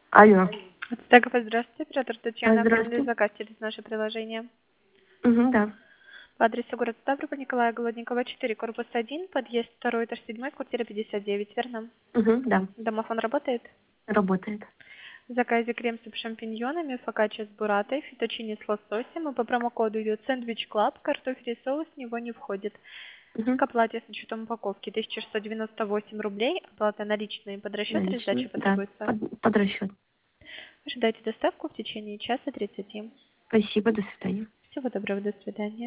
Алло. Так, здравствуйте, оператор Татьяна. Оформили Здравствуйте. заказ через наше приложение. Да. По адресу город Ставрополь, Николая Голодникова, 4, корпус 1, подъезд 2, этаж 7, квартира 59, верно? Да. Домофон работает? Работает. В заказе крем-суп с шампиньонами, фокаччо с буратой, фетучини с лососем, и по промокоду идет сэндвич клаб, картофель и соус в него не входит. К оплате с учетом упаковки 1698 рублей, оплата наличные под расчет или Наличные. сдача Да. потребуется. Под расчет. Ожидайте доставку в течение часа 30. Спасибо. До свидания. Всего доброго, до свидания.